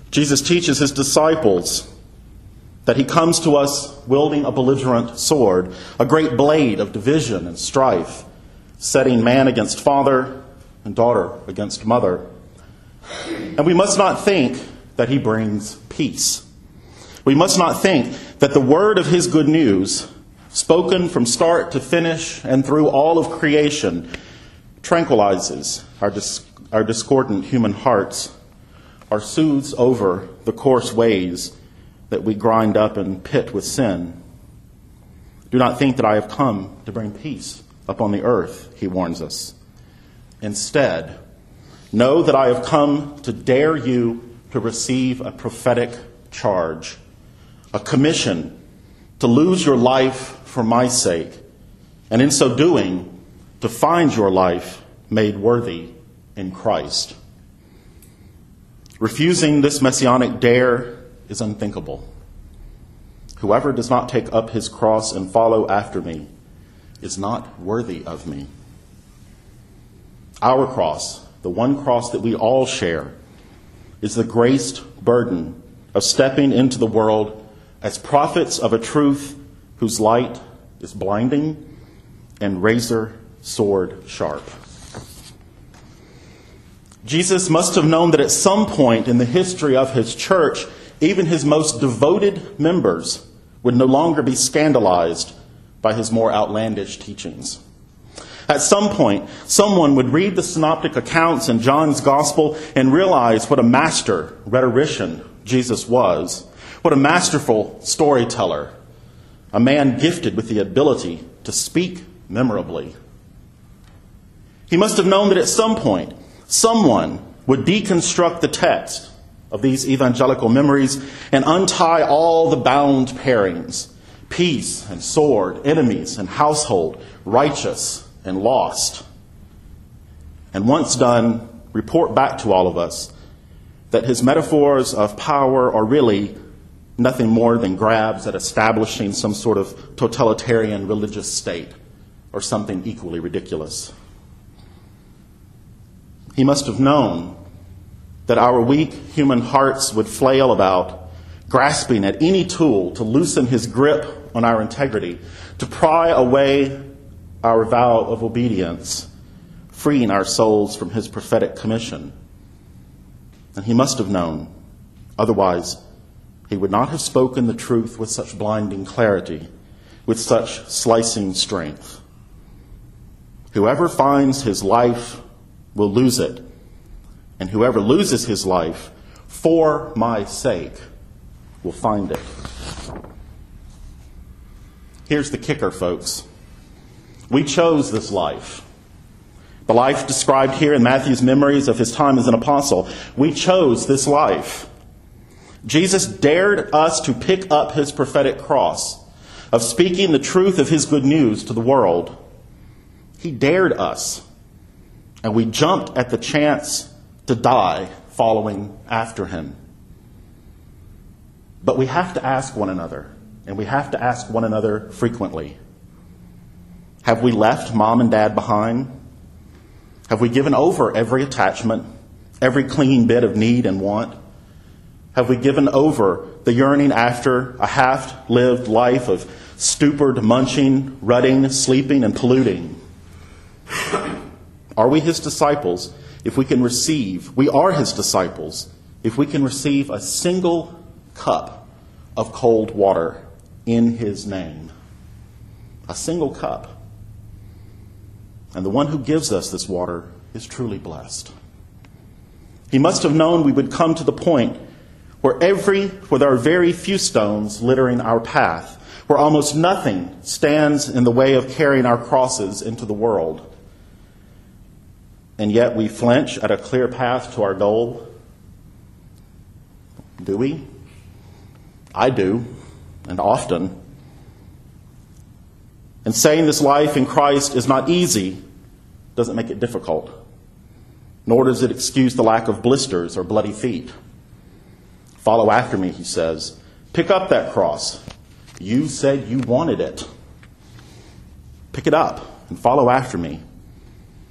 Jesus teaches his disciples that he comes to us wielding a belligerent sword, a great blade of division and strife, setting man against father and daughter against mother. And we must not think that he brings peace. We must not think that the word of his good news, spoken from start to finish and through all of creation, tranquilizes our discordant human hearts, or soothes over the coarse ways that we grind up and pit with sin. Do not think that I have come to bring peace upon the earth, he warns us. Instead, know that I have come to dare you to receive a prophetic charge, a commission to lose your life for my sake, and in so doing, to find your life made worthy in Christ. Refusing this messianic dare is unthinkable. Whoever does not take up his cross and follow after me is not worthy of me. Our cross, the one cross that we all share, is the graced burden of stepping into the world as prophets of a truth whose light is blinding and razor sword sharp. Jesus must have known that at some point in the history of his church, even his most devoted members would no longer be scandalized by his more outlandish teachings. At some point, someone would read the synoptic accounts in John's gospel and realize what a master rhetorician Jesus was, what a masterful storyteller, a man gifted with the ability to speak memorably. He must have known that at some point, someone would deconstruct the text of these evangelical memories and untie all the bound pairings, peace and sword, enemies and household, righteous and lost. And once done, report back to all of us that his metaphors of power are really nothing more than grabs at establishing some sort of totalitarian religious state or something equally ridiculous. He must have known that our weak human hearts would flail about, grasping at any tool to loosen his grip on our integrity, to pry away our vow of obedience, freeing our souls from his prophetic commission. And he must have known, otherwise he would not have spoken the truth with such blinding clarity, with such slicing strength. Whoever finds his life will lose it, and whoever loses his life for my sake will find it. Here's the kicker, folks. We chose this life. The life described here in Matthew's memories of his time as an apostle. We chose this life. Jesus dared us to pick up his prophetic cross of speaking the truth of his good news to the world. He dared us. And we jumped at the chance to die following after him. But we have to ask one another, and we have to ask one another frequently. Have we left mom and dad behind? Have we given over every attachment, every clinging bit of need and want? Have we given over the yearning after a half-lived life of stupid munching, rutting, sleeping, and polluting? Are we his disciples if we can receive, we are his disciples, if we can receive a single cup of cold water in his name? A single cup. And the one who gives us this water is truly blessed. He must have known we would come to the point where there are very few stones littering our path, where almost nothing stands in the way of carrying our crosses into the world. And yet we flinch at a clear path to our goal. Do we? I do, and often. And saying this life in Christ is not easy doesn't make it difficult, nor does it excuse the lack of blisters or bloody feet. Follow after me, he says. Pick up that cross. You said you wanted it. Pick it up and follow after me.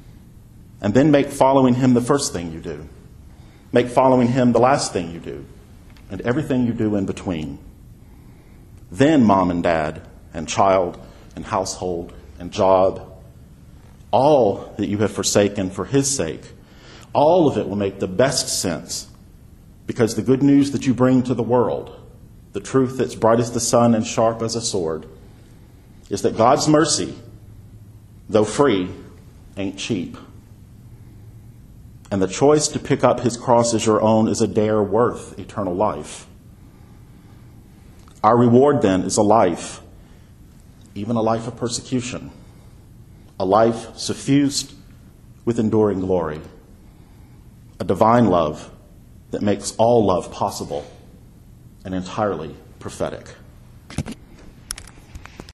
And then make following him the first thing you do. Make following him the last thing you do. and everything you do in between. Then mom and dad and child and household and job, all that you have forsaken for his sake, all of it will make the best sense, because the good news that you bring to the world, the truth that's bright as the sun and sharp as a sword, is that God's mercy, though free, ain't cheap. And the choice to pick up his cross as your own is a dare worth eternal life. Our reward then is a life, even a life of persecution, a life suffused with enduring glory, a divine love that makes all love possible and entirely prophetic.